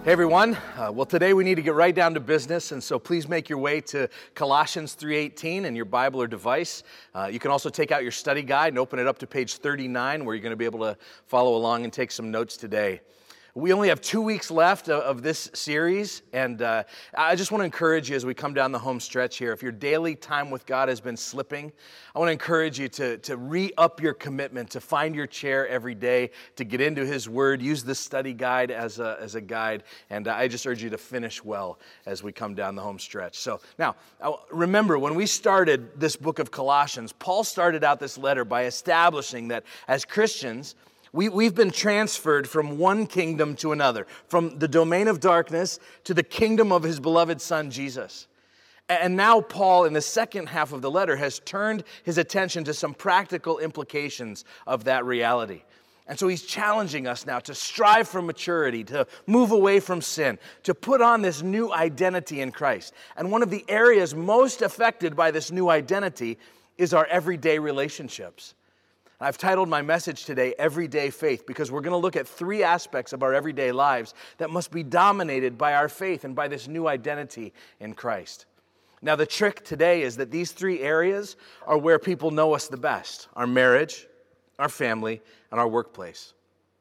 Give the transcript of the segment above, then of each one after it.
Hey everyone, today we need to get right down to business, and so please make your way to Colossians 3:18 in your Bible or device. You can also take out your study guide and open it up to page 39 where you're going to be able to follow along and take some notes today. We only have 2 weeks left of this series, and I just want to encourage you as we come down the home stretch here. If your daily time with God has been slipping, I want to encourage you to re-up your commitment, to find your chair every day, to get into His Word, use this study guide as a guide, and I just urge you to finish well as we come down the home stretch. So now, remember, when we started this book of Colossians, Paul started out this letter by establishing that as Christians, We've been transferred from one kingdom to another, from the domain of darkness to the kingdom of his beloved Son, Jesus. And now Paul, in the second half of the letter, has turned his attention to some practical implications of that reality. And so he's challenging us now to strive for maturity, to move away from sin, to put on this new identity in Christ. And one of the areas most affected by this new identity is our everyday relationships. I've titled my message today, Everyday Faith, because we're going to look at three aspects of our everyday lives that must be dominated by our faith and by this new identity in Christ. Now, the trick today is that these three areas are where people know us the best: our marriage, our family, and our workplace.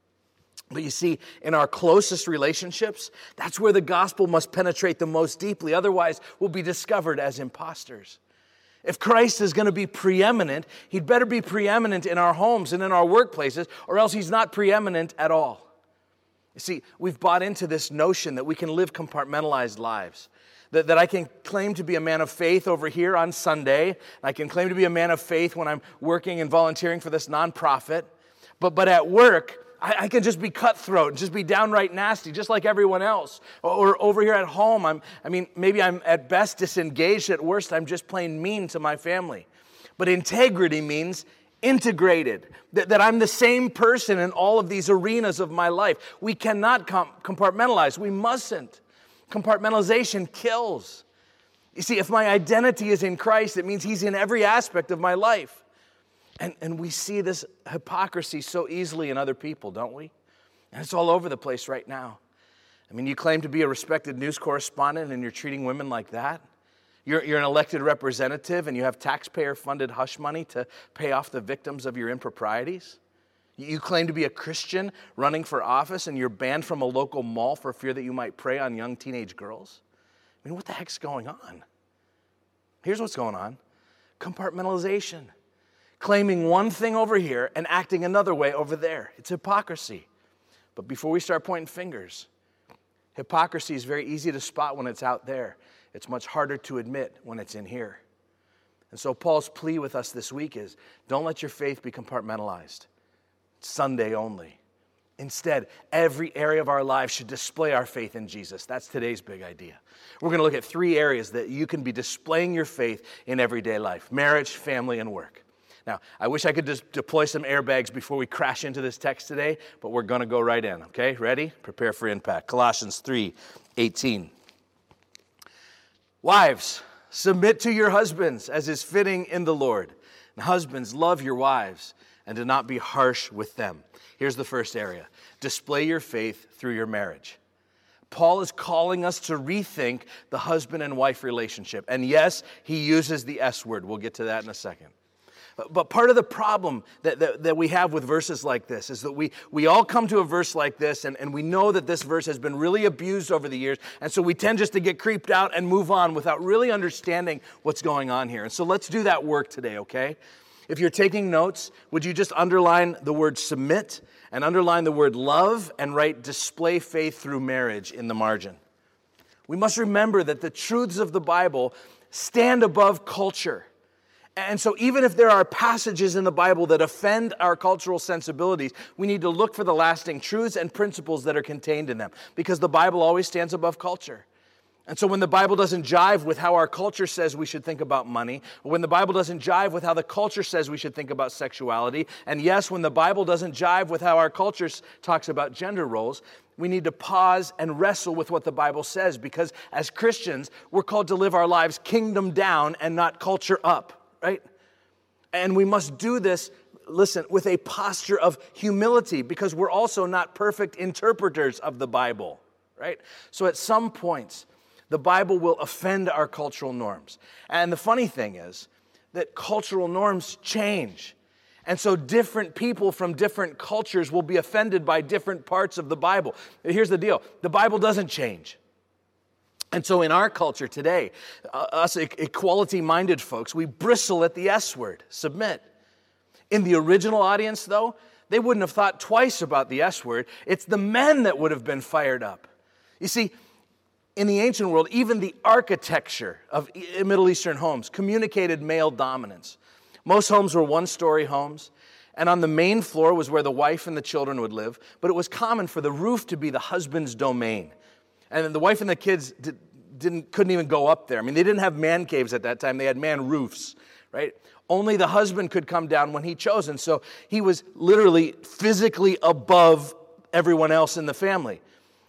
But you see, in our closest relationships, that's where the gospel must penetrate the most deeply. Otherwise, we'll be discovered as imposters. If Christ is going to be preeminent, He'd better be preeminent in our homes and in our workplaces, or else He's not preeminent at all. You see, we've bought into this notion that we can live compartmentalized lives, that I can claim to be a man of faith over here on Sunday, I can claim to be a man of faith when I'm working and volunteering for this nonprofit, but at work, I can just be cutthroat and just be downright nasty, just like everyone else. Or over here at home, maybe I'm at best disengaged, at worst I'm just plain mean to my family. But integrity means integrated, that I'm the same person in all of these arenas of my life. We cannot compartmentalize. We mustn't. Compartmentalization kills. You see, if my identity is in Christ, it means He's in every aspect of my life. And we see this hypocrisy so easily in other people, don't we? And it's all over the place right now. You claim to be a respected news correspondent and you're treating women like that. You're an elected representative and you have taxpayer-funded hush money to pay off the victims of your improprieties. You claim to be a Christian running for office and you're banned from a local mall for fear that you might prey on young teenage girls. What the heck's going on? Here's what's going on. Compartmentalization. Claiming one thing over here and acting another way over there. It's hypocrisy. But before we start pointing fingers, hypocrisy is very easy to spot when it's out there. It's much harder to admit when it's in here. And so Paul's plea with us this week is, don't let your faith be compartmentalized. Sunday only. Instead, every area of our lives should display our faith in Jesus. That's today's big idea. We're going to look at three areas that you can be displaying your faith in everyday life: marriage, family, and work. Now, I wish I could just deploy some airbags before we crash into this text today, but we're going to go right in, okay? Ready? Prepare for impact. Colossians 3:18. Wives, submit to your husbands as is fitting in the Lord. And husbands, love your wives and do not be harsh with them. Here's the first area. Display your faith through your marriage. Paul is calling us to rethink the husband and wife relationship. And yes, he uses the S word. We'll get to that in a second. But part of the problem that we have with verses like this is that we all come to a verse like this and we know that this verse has been really abused over the years, and so we tend just to get creeped out and move on without really understanding what's going on here. And so let's do that work today, okay? If you're taking notes, would you just underline the word submit and underline the word love and write display faith through marriage in the margin? We must remember that the truths of the Bible stand above culture. And so even if there are passages in the Bible that offend our cultural sensibilities, we need to look for the lasting truths and principles that are contained in them, because the Bible always stands above culture. And so when the Bible doesn't jive with how our culture says we should think about money, or when the Bible doesn't jive with how the culture says we should think about sexuality, and yes, when the Bible doesn't jive with how our culture talks about gender roles, we need to pause and wrestle with what the Bible says, because as Christians, we're called to live our lives kingdom down and not culture up. Right? And we must do this, listen, with a posture of humility, because we're also not perfect interpreters of the Bible. right? So at some points, the Bible will offend our cultural norms. And the funny thing is that cultural norms change. And so different people from different cultures will be offended by different parts of the Bible. Here's the deal. The Bible doesn't change. And so in our culture today, us equality-minded folks, we bristle at the S word, submit. In the original audience, though, they wouldn't have thought twice about the S word. It's the men that would have been fired up. You see, in the ancient world, even the architecture of Middle Eastern homes communicated male dominance. Most homes were one-story homes, and on the main floor was where the wife and the children would live, but it was common for the roof to be the husband's domain. And the wife and the kids couldn't even go up there. I mean, they didn't have man caves at that time. They had man roofs, right? Only the husband could come down when he chose, and so he was literally physically above everyone else in the family.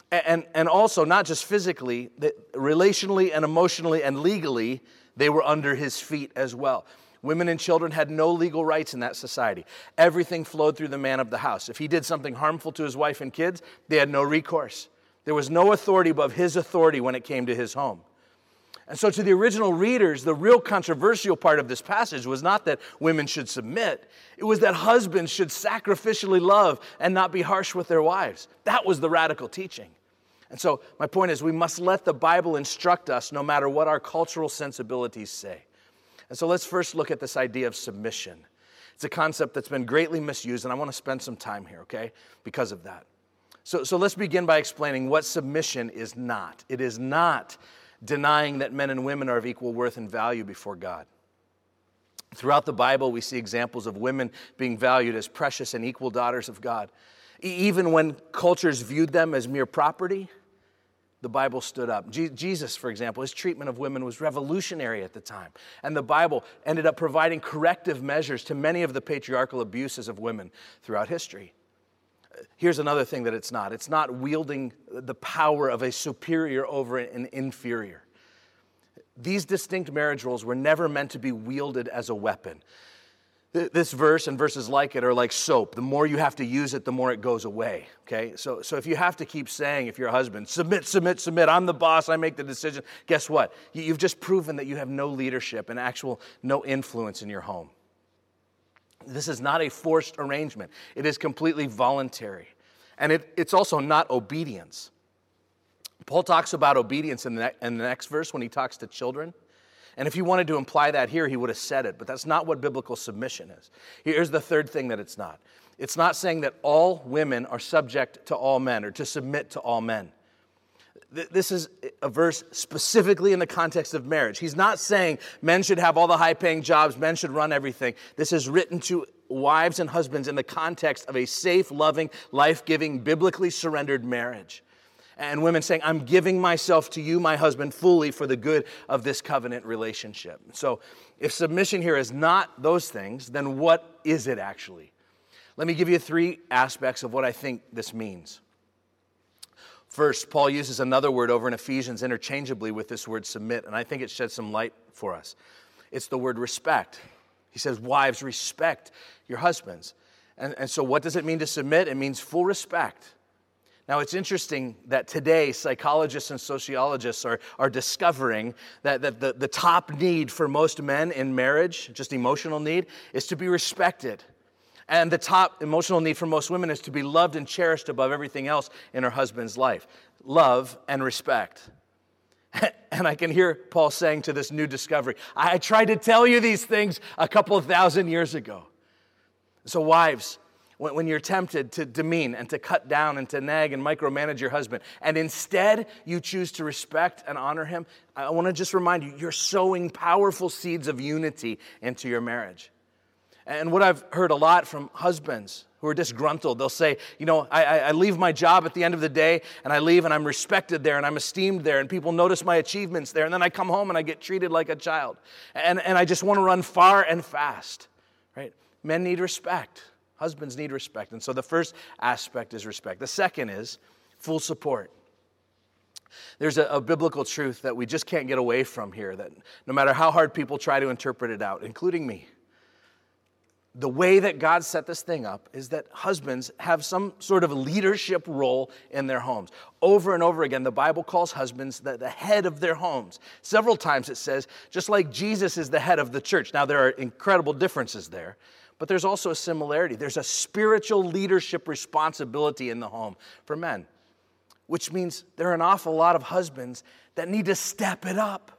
And also, not just physically, relationally and emotionally and legally, they were under his feet as well. Women and children had no legal rights in that society. Everything flowed through the man of the house. If he did something harmful to his wife and kids, they had no recourse. There was no authority above his authority when it came to his home. And so to the original readers, the real controversial part of this passage was not that women should submit. It was that husbands should sacrificially love and not be harsh with their wives. That was the radical teaching. And so my point is, we must let the Bible instruct us no matter what our cultural sensibilities say. And so let's first look at this idea of submission. It's a concept that's been greatly misused, and I want to spend some time here, okay, because of that. So let's begin by explaining what submission is not. It is not denying that men and women are of equal worth and value before God. Throughout the Bible, we see examples of women being valued as precious and equal daughters of God. Even when cultures viewed them as mere property, the Bible stood up. Jesus, for example, his treatment of women was revolutionary at the time. And the Bible ended up providing corrective measures to many of the patriarchal abuses of women throughout history. Here's another thing that it's not. It's not wielding the power of a superior over an inferior. These distinct marriage roles were never meant to be wielded as a weapon. This verse and verses like it are like soap. The more you have to use it, the more it goes away, okay? So if you have to keep saying, if you're a husband, submit, submit, submit, I'm the boss, I make the decision, guess what? You've just proven that you have no leadership and no influence in your home. This is not a forced arrangement. It is completely voluntary. And it's also not obedience. Paul talks about obedience in the next verse when he talks to children. And if he wanted to imply that here, he would have said it. But that's not what biblical submission is. Here's the third thing that it's not. It's not saying that all women are subject to all men or to submit to all men. This is a verse specifically in the context of marriage. He's not saying men should have all the high-paying jobs, men should run everything. This is written to wives and husbands in the context of a safe, loving, life-giving, biblically surrendered marriage. And women saying, I'm giving myself to you, my husband, fully for the good of this covenant relationship. So if submission here is not those things, then what is it actually? Let me give you 3 aspects of what I think this means. First, Paul uses another word over in Ephesians interchangeably with this word submit, and I think it sheds some light for us. It's the word respect. He says, wives, respect your husbands. And so what does it mean to submit? It means full respect. Now, it's interesting that today psychologists and sociologists are discovering that the top need for most men in marriage, just emotional need, is to be respected. And the top emotional need for most women is to be loved and cherished above everything else in her husband's life. Love and respect. And I can hear Paul saying to this new discovery, I tried to tell you these things a couple of thousand years ago. So wives, when you're tempted to demean and to cut down and to nag and micromanage your husband, and instead you choose to respect and honor him, I want to just remind you, you're sowing powerful seeds of unity into your marriage. And what I've heard a lot from husbands who are disgruntled, they'll say, I leave my job at the end of the day, and I leave and I'm respected there and I'm esteemed there, and people notice my achievements there, and then I come home and I get treated like a child. And I just want to run far and fast, right? Men need respect. Husbands need respect. And so the first aspect is respect. The second is full support. There's a biblical truth that we just can't get away from here, that no matter how hard people try to interpret it out, including me, the way that God set this thing up is that husbands have some sort of leadership role in their homes. Over and over again, the Bible calls husbands the head of their homes. Several times it says, just like Jesus is the head of the church. Now, there are incredible differences there, but there's also a similarity. There's a spiritual leadership responsibility in the home for men, which means there are an awful lot of husbands that need to step it up.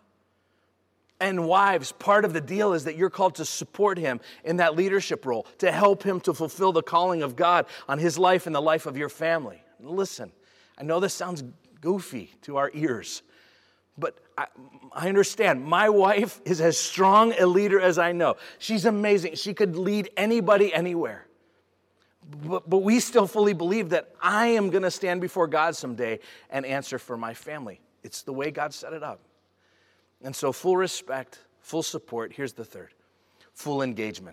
And wives, part of the deal is that you're called to support him in that leadership role, to help him to fulfill the calling of God on his life and the life of your family. Listen, I know this sounds goofy to our ears, but I understand. My wife is as strong a leader as I know. She's amazing. She could lead anybody anywhere. But we still fully believe that I am going to stand before God someday and answer for my family. It's the way God set it up. And so full respect, full support. Here's the third, full engagement.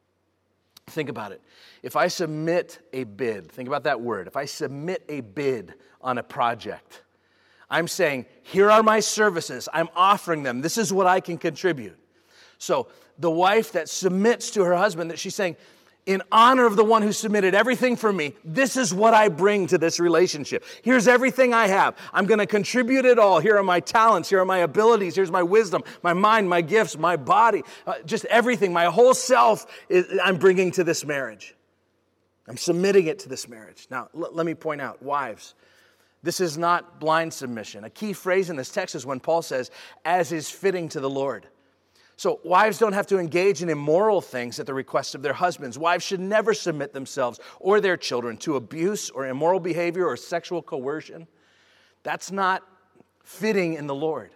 Think about it. If I submit a bid, think about that word. If I submit a bid on a project, I'm saying, here are my services. I'm offering them. This is what I can contribute. So the wife that submits to her husband, that she's saying, in honor of the one who submitted everything for me, this is what I bring to this relationship. Here's everything I have. I'm going to contribute it all. Here are my talents. Here are my abilities. Here's my wisdom, my mind, my gifts, my body, just everything. My whole self I'm bringing to this marriage. I'm submitting it to this marriage. Now, let me point out, wives, this is not blind submission. A key phrase in this text is when Paul says, as is fitting to the Lord. So wives don't have to engage in immoral things at the request of their husbands. Wives should never submit themselves or their children to abuse or immoral behavior or sexual coercion. That's not fitting in the Lord.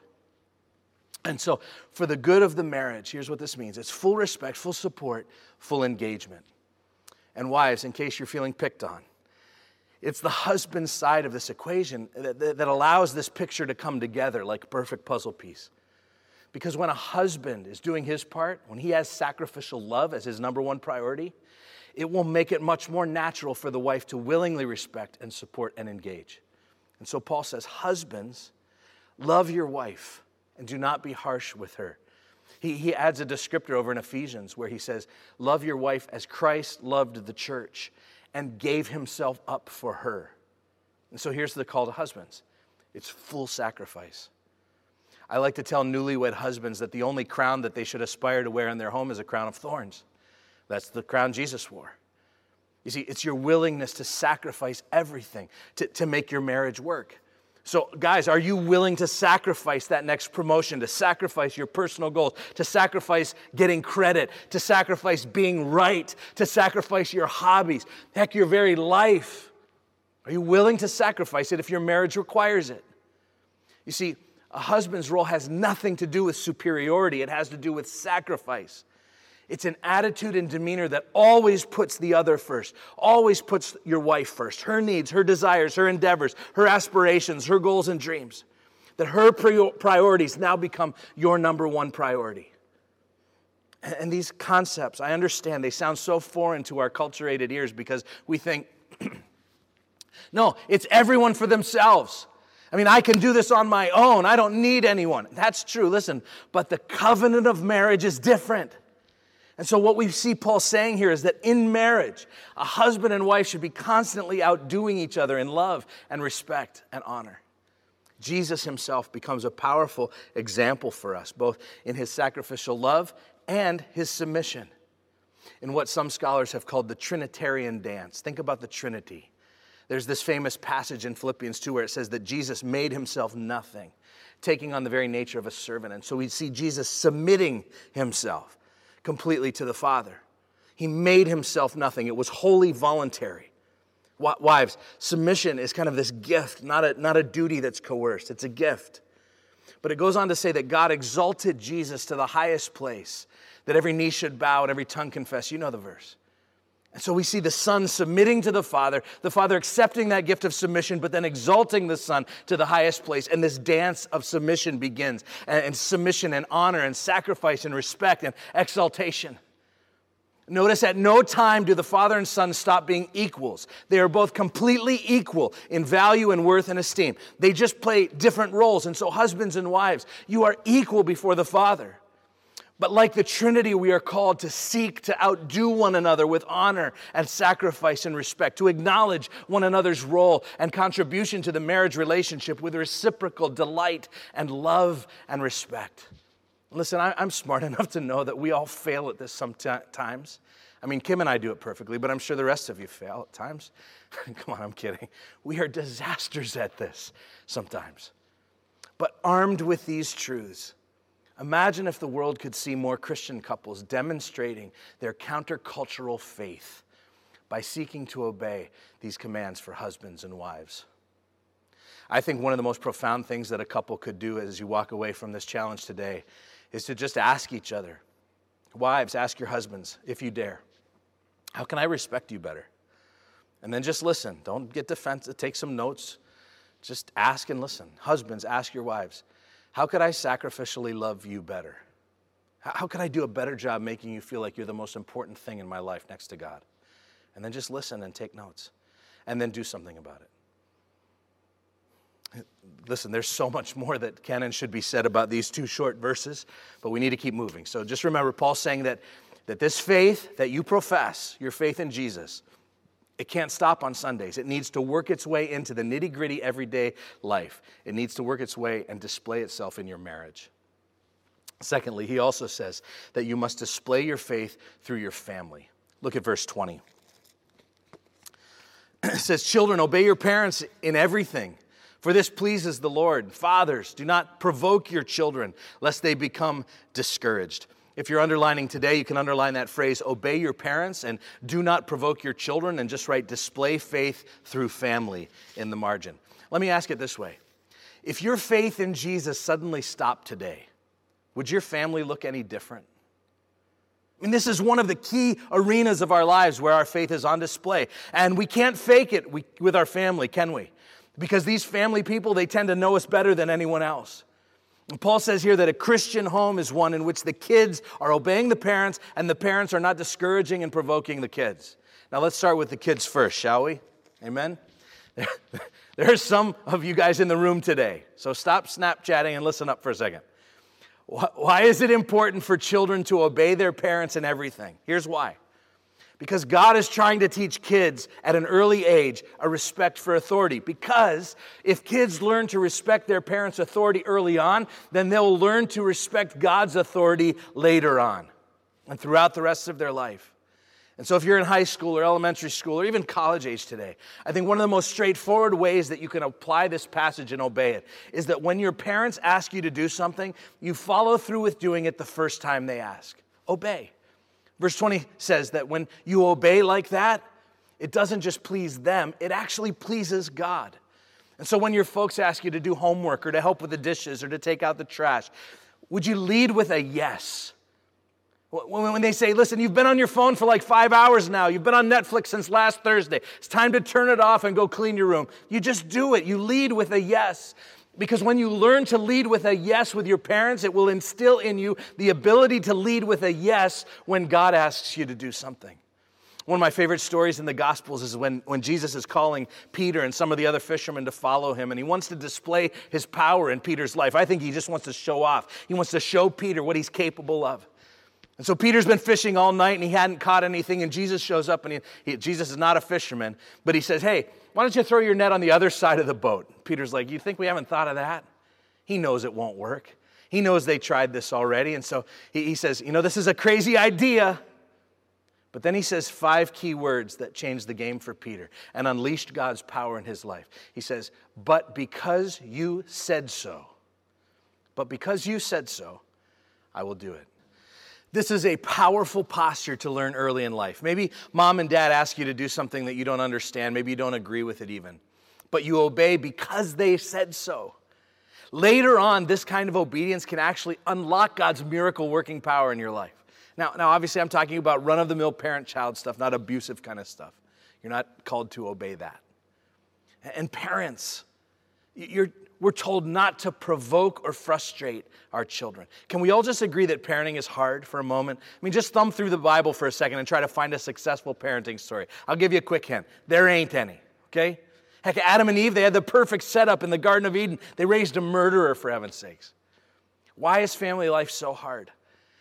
And so for the good of the marriage, here's what this means. It's full respect, full support, full engagement. And wives, in case you're feeling picked on, it's the husband's side of this equation that allows this picture to come together like a perfect puzzle piece. Because when a husband is doing his part, when he has sacrificial love as his number one priority, it will make it much more natural for the wife to willingly respect and support and engage. And so Paul says, husbands, love your wife and do not be harsh with her. He adds a descriptor over in Ephesians where he says, love your wife as Christ loved the church and gave himself up for her. And so here's the call to husbands. It's full sacrifice. I like to tell newlywed husbands that the only crown that they should aspire to wear in their home is a crown of thorns. That's the crown Jesus wore. You see, it's your willingness to sacrifice everything to make your marriage work. So, guys, are you willing to sacrifice that next promotion, to sacrifice your personal goals, to sacrifice getting credit, to sacrifice being right, to sacrifice your hobbies, heck, your very life? Are you willing to sacrifice it if your marriage requires it? You see, a husband's role has nothing to do with superiority. It has to do with sacrifice. It's an attitude and demeanor that always puts the other first, always puts your wife first, her needs, her desires, her endeavors, her aspirations, her goals and dreams. That her priorities now become your number one priority. And these concepts, I understand, they sound so foreign to our culturated ears because we think, no, it's everyone for themselves. I mean, I can do this on my own. I don't need anyone. That's true, listen, but the covenant of marriage is different. And so what we see Paul saying here is that in marriage, a husband and wife should be constantly outdoing each other in love and respect and honor. Jesus himself becomes a powerful example for us, both in his sacrificial love and his submission, in what some scholars have called the Trinitarian dance. Think about the Trinity. There's this famous passage in Philippians 2 where it says that Jesus made himself nothing, taking on the very nature of a servant. And so we see Jesus submitting himself completely to the Father. He made himself nothing. It was wholly voluntary. Wives, submission is kind of this gift, not a duty that's coerced. It's a gift. But it goes on to say that God exalted Jesus to the highest place, that every knee should bow and every tongue confess. You know the verse. And so we see the Son submitting to the Father accepting that gift of submission, but then exalting the Son to the highest place. And this dance of submission begins, and submission and honor and sacrifice and respect and exaltation. Notice at no time do the Father and Son stop being equals. They are both completely equal in value and worth and esteem. They just play different roles. And so husbands and wives, you are equal before the Father. But like the Trinity, we are called to seek to outdo one another with honor and sacrifice and respect, to acknowledge one another's role and contribution to the marriage relationship with reciprocal delight and love and respect. Listen, I'm smart enough to know that we all fail at this sometimes. I mean, Kim and I do it perfectly, but I'm sure the rest of you fail at times. Come on, I'm kidding. We are disasters at this sometimes. But armed with these truths, imagine if the world could see more Christian couples demonstrating their countercultural faith by seeking to obey these commands for husbands and wives. I think one of the most profound things that a couple could do as you walk away from this challenge today is to just ask each other. Wives, ask your husbands, if you dare, how can I respect you better? And then just listen. Don't get defensive. Take some notes. Just ask and listen. Husbands, ask your wives, how could I sacrificially love you better? How could I do a better job making you feel like you're the most important thing in my life next to God? And then just listen and take notes. And then do something about it. Listen, there's so much more that can and should be said about these two short verses, but we need to keep moving. So just remember, Paul's saying that this faith that you profess, your faith in Jesus, it can't stop on Sundays. It needs to work its way into the nitty-gritty everyday life. It needs to work its way and display itself in your marriage. Secondly, he also says that you must display your faith through your family. Look at verse 20. It says, children, obey your parents in everything, for this pleases the Lord. Fathers, do not provoke your children, lest they become discouraged. If you're underlining today, you can underline that phrase, obey your parents and do not provoke your children, and just write display faith through family in the margin. Let me ask it this way. If your faith in Jesus suddenly stopped today, would your family look any different? I mean, this is one of the key arenas of our lives where our faith is on display. And we can't fake it with our family, can we? Because these family people, they tend to know us better than anyone else. And Paul says here that a Christian home is one in which the kids are obeying the parents and the parents are not discouraging and provoking the kids. Now let's start with the kids first, shall we? Amen? There's some of you guys in the room today, so stop Snapchatting and listen up for a second. Why is it important for children to obey their parents in everything? Here's why. Because God is trying to teach kids at an early age a respect for authority. Because if kids learn to respect their parents' authority early on, then they'll learn to respect God's authority later on and throughout the rest of their life. And so if you're in high school or elementary school or even college age today, I think one of the most straightforward ways that you can apply this passage and obey it is that when your parents ask you to do something, you follow through with doing it the first time they ask. Obey. Verse 20 says that when you obey like that, it doesn't just please them, it actually pleases God. And so when your folks ask you to do homework or to help with the dishes or to take out the trash, would you lead with a yes? When they say, listen, you've been on your phone for like 5 hours now. You've been on Netflix since last Thursday. It's time to turn it off and go clean your room. You just do it. You lead with a yes. Because when you learn to lead with a yes with your parents, it will instill in you the ability to lead with a yes when God asks you to do something. One of my favorite stories in the Gospels is when Jesus is calling Peter and some of the other fishermen to follow him, and he wants to display his power in Peter's life. I think he just wants to show off. He wants to show Peter what he's capable of. And so Peter's been fishing all night, and he hadn't caught anything, and Jesus shows up, and Jesus is not a fisherman, but he says, hey, why don't you throw your net on the other side of the boat? Peter's like, you think we haven't thought of that? He knows it won't work. He knows they tried this already, and so he says, this is a crazy idea. But then he says 5 key words that changed the game for Peter and unleashed God's power in his life. He says, but because you said so, I will do it. This is a powerful posture to learn early in life. Maybe mom and dad ask you to do something that you don't understand. Maybe you don't agree with it even. But you obey because they said so. Later on, this kind of obedience can actually unlock God's miracle working power in your life. Now, obviously, I'm talking about run-of-the-mill parent-child stuff, not abusive kind of stuff. You're not called to obey that. And parents, we're told not to provoke or frustrate our children. Can we all just agree that parenting is hard for a moment? I mean, just thumb through the Bible for a second and try to find a successful parenting story. I'll give you a quick hint. There ain't any, okay? Heck, Adam and Eve, they had the perfect setup in the Garden of Eden. They raised a murderer, for heaven's sakes. Why is family life so hard?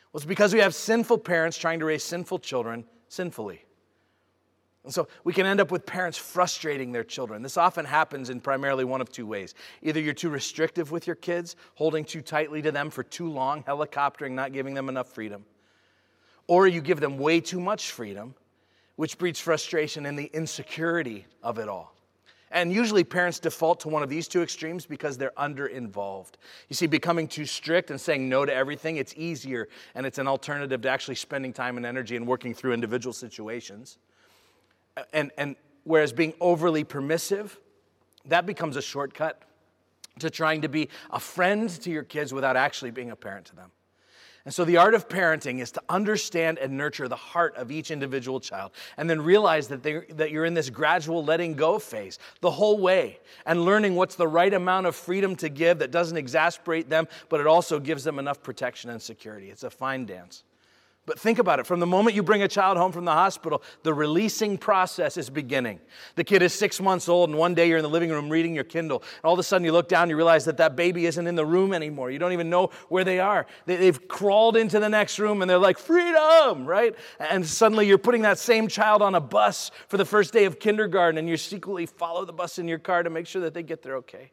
Well, it's because we have sinful parents trying to raise sinful children sinfully. And so we can end up with parents frustrating their children. This often happens in primarily one of two ways. Either you're too restrictive with your kids, holding too tightly to them for too long, helicoptering, not giving them enough freedom. Or you give them way too much freedom, which breeds frustration and the insecurity of it all. And usually parents default to one of these two extremes because they're under-involved. You see, becoming too strict and saying no to everything, it's easier, and it's an alternative to actually spending time and energy and working through individual situations. And whereas being overly permissive, that becomes a shortcut to trying to be a friend to your kids without actually being a parent to them. And so the art of parenting is to understand and nurture the heart of each individual child and then realize that you're in this gradual letting go phase the whole way and learning what's the right amount of freedom to give that doesn't exasperate them, but it also gives them enough protection and security. It's a fine dance. But think about it. From the moment you bring a child home from the hospital, the releasing process is beginning. The kid is 6 months old, and one day you're in the living room reading your Kindle. And all of a sudden you look down and you realize that baby isn't in the room anymore. You don't even know where they are. They've crawled into the next room, and they're like, freedom, right? And suddenly you're putting that same child on a bus for the first day of kindergarten, and you secretly follow the bus in your car to make sure that they get there okay.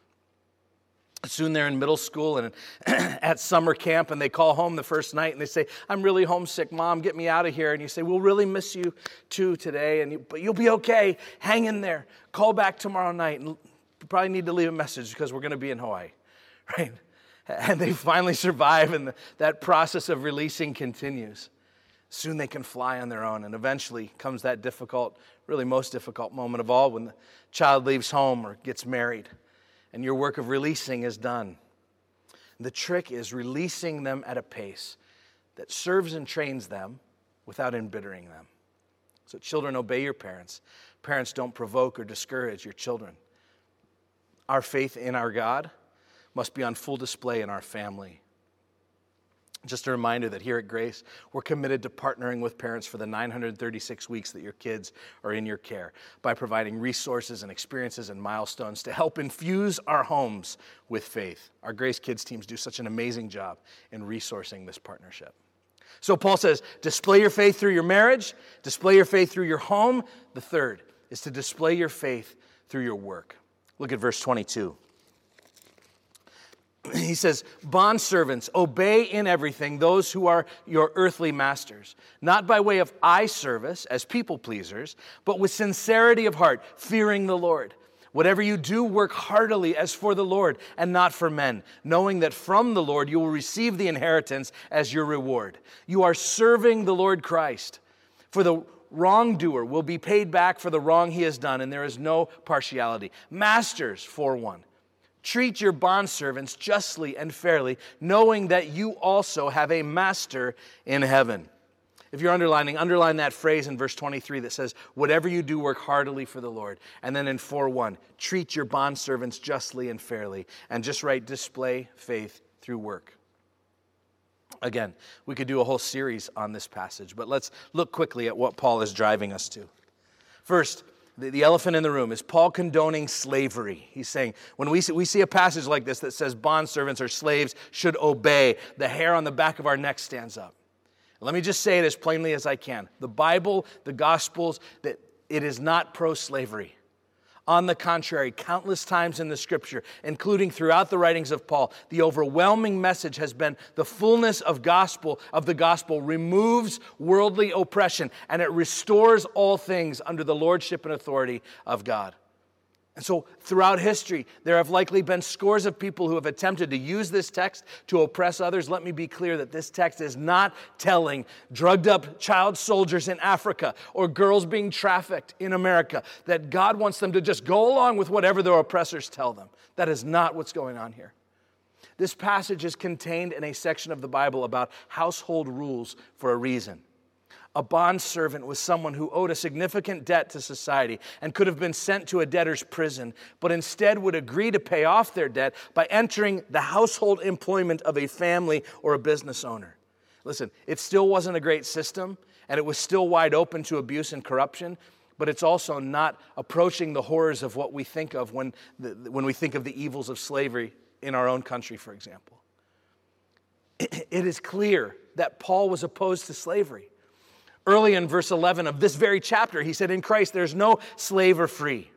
Soon they're in middle school and at summer camp, and they call home the first night and they say, I'm really homesick, Mom, get me out of here. And you say, we'll really miss you too today, but you'll be okay. Hang in there. Call back tomorrow night. And you probably need to leave a message because we're going to be in Hawaii, right? And they finally survive, and that process of releasing continues. Soon they can fly on their own, and eventually comes that difficult, really most difficult moment of all, when the child leaves home or gets married. And your work of releasing is done. The trick is releasing them at a pace that serves and trains them without embittering them. So children, obey your parents. Parents, don't provoke or discourage your children. Our faith in our God must be on full display in our family. Just a reminder that here at Grace, we're committed to partnering with parents for the 936 weeks that your kids are in your care by providing resources and experiences and milestones to help infuse our homes with faith. Our Grace Kids teams do such an amazing job in resourcing this partnership. So Paul says, display your faith through your marriage, display your faith through your home. The third is to display your faith through your work. Look at verse 22. He says, bondservants, obey in everything those who are your earthly masters, not by way of eye service as people pleasers, but with sincerity of heart, fearing the Lord. Whatever you do, work heartily as for the Lord and not for men, knowing that from the Lord you will receive the inheritance as your reward. You are serving the Lord Christ. For the wrongdoer will be paid back for the wrong he has done, and there is no partiality. Masters, 4:1. Treat your bondservants justly and fairly, knowing that you also have a master in heaven. If you're underline that phrase in verse 23 that says, whatever you do, work heartily for the Lord. And then in 4:1, treat your bondservants justly and fairly. And just write, display faith through work. Again, we could do a whole series on this passage, but let's look quickly at what Paul is driving us to. First, the elephant in the room, is Paul condoning slavery. He's saying, when we see a passage like this that says bondservants or slaves should obey, the hair on the back of our neck stands up. Let me just say it as plainly as I can. The Bible, the Gospels, that it is not pro-slavery. On the contrary, countless times in the Scripture, including throughout the writings of Paul, the overwhelming message has been the fullness of the gospel removes worldly oppression, and it restores all things under the lordship and authority of God. And so throughout history, there have likely been scores of people who have attempted to use this text to oppress others. Let me be clear that this text is not telling drugged up child soldiers in Africa or girls being trafficked in America that God wants them to just go along with whatever their oppressors tell them. That is not what's going on here. This passage is contained in a section of the Bible about household rules for a reason. A bondservant was someone who owed a significant debt to society and could have been sent to a debtor's prison, but instead would agree to pay off their debt by entering the household employment of a family or a business owner. Listen, it still wasn't a great system, and it was still wide open to abuse and corruption, but it's also not approaching the horrors of what we think of when we think of the evils of slavery in our own country, for example. It is clear that Paul was opposed to slavery. Early in verse 11 of this very chapter, he said, in Christ there's no slave or free.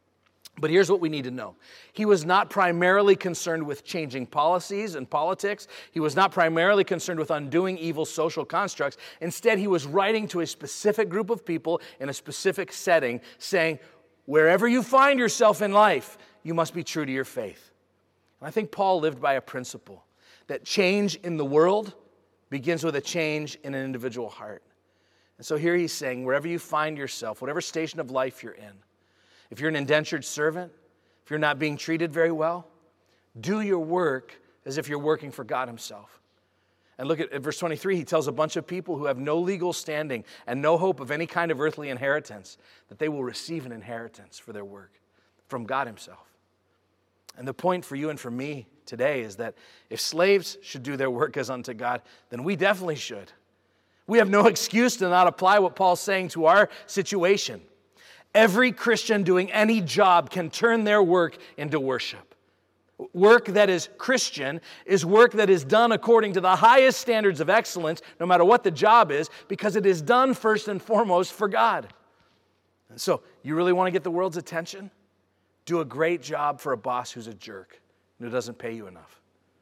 But here's what we need to know. He was not primarily concerned with changing policies and politics. He was not primarily concerned with undoing evil social constructs. Instead, he was writing to a specific group of people in a specific setting, saying, wherever you find yourself in life, you must be true to your faith. And I think Paul lived by a principle that change in the world begins with a change in an individual heart. And so here he's saying, wherever you find yourself, whatever station of life you're in, if you're an indentured servant, if you're not being treated very well, do your work as if you're working for God himself. And look at verse 23. He tells a bunch of people who have no legal standing and no hope of any kind of earthly inheritance that they will receive an inheritance for their work from God himself. And the point for you and for me today is that if slaves should do their work as unto God, then we definitely should. We have no excuse to not apply what Paul's saying to our situation. Every Christian doing any job can turn their work into worship. Work that is Christian is work that is done according to the highest standards of excellence, no matter what the job is, because it is done first and foremost for God. And so, you really want to get the world's attention? Do a great job for a boss who's a jerk and who doesn't pay you enough.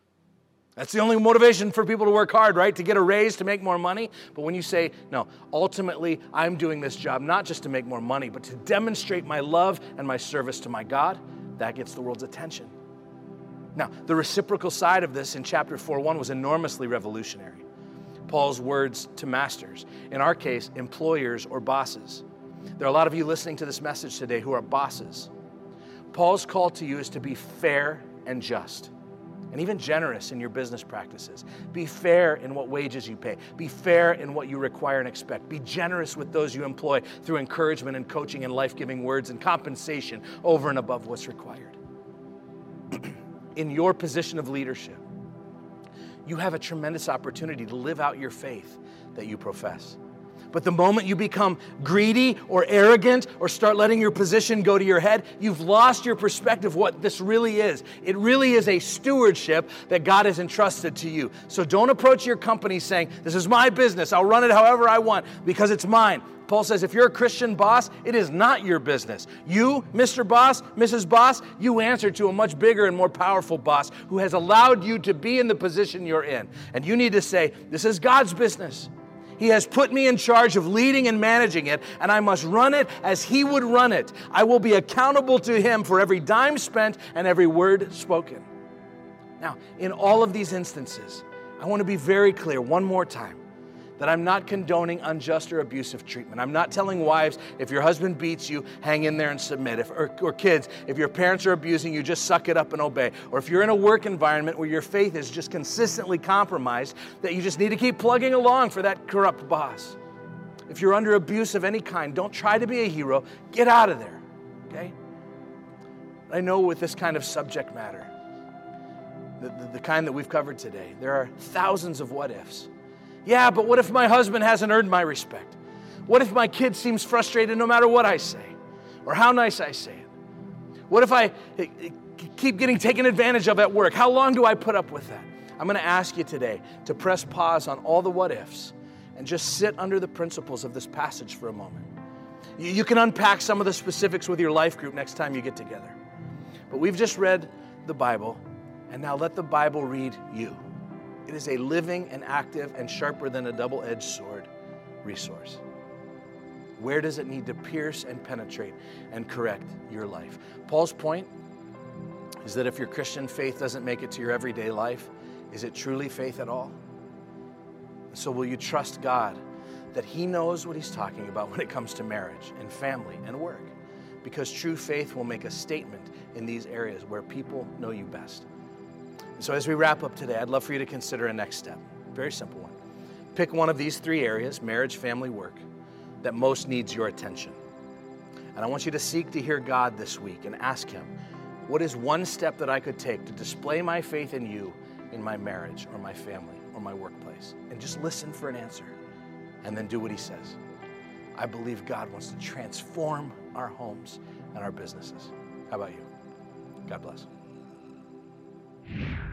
That's the only motivation for people to work hard, right? To get a raise, to make more money. But when you say, no, ultimately, I'm doing this job not just to make more money, but to demonstrate my love and my service to my God, that gets the world's attention. Now, the reciprocal side of this in chapter 4:1 was enormously revolutionary. Paul's words to masters, in our case, employers or bosses. There are a lot of you listening to this message today who are bosses. Paul's call to you is to be fair and just. And even generous in your business practices. Be fair in what wages you pay. Be fair in what you require and expect. Be generous with those you employ through encouragement and coaching and life-giving words and compensation over and above what's required. In your position of leadership, you have a tremendous opportunity to live out your faith that you profess. But the moment you become greedy or arrogant or start letting your position go to your head, you've lost your perspective of what this really is. It really is a stewardship that God has entrusted to you. So don't approach your company saying, this is my business, I'll run it however I want because it's mine. Paul says if you're a Christian boss, it is not your business. You, Mr. Boss, Mrs. Boss, you answer to a much bigger and more powerful boss who has allowed you to be in the position you're in. And you need to say, this is God's business. He has put me in charge of leading and managing it, and I must run it as He would run it. I will be accountable to Him for every dime spent and every word spoken. Now, in all of these instances, I want to be very clear one more time that I'm not condoning unjust or abusive treatment. I'm not telling wives, if your husband beats you, hang in there and submit. Or kids, if your parents are abusing you, just suck it up and obey. Or if you're in a work environment where your faith is just consistently compromised, that you just need to keep plugging along for that corrupt boss. If you're under abuse of any kind, don't try to be a hero. Get out of there, okay? I know with this kind of subject matter, the kind that we've covered today, there are thousands of what-ifs. Yeah, but what if my husband hasn't earned my respect? What if my kid seems frustrated no matter what I say or how nice I say it? What if I keep getting taken advantage of at work? How long do I put up with that? I'm going to ask you today to press pause on all the what-ifs and just sit under the principles of this passage for a moment. You can unpack some of the specifics with your life group next time you get together. But we've just read the Bible, and now let the Bible read you. It is a living and active and sharper than a double-edged sword resource. Where does it need to pierce and penetrate and correct your life? Paul's point is that if your Christian faith doesn't make it to your everyday life, is it truly faith at all? So will you trust God that He knows what He's talking about when it comes to marriage and family and work? Because true faith will make a statement in these areas where people know you best. So as we wrap up today, I'd love for you to consider a next step. Very simple one. Pick one of these three areas, marriage, family, work, that most needs your attention. And I want you to seek to hear God this week and ask Him, what is one step that I could take to display my faith in You in my marriage or my family or my workplace? And just listen for an answer and then do what He says. I believe God wants to transform our homes and our businesses. How about you? God bless.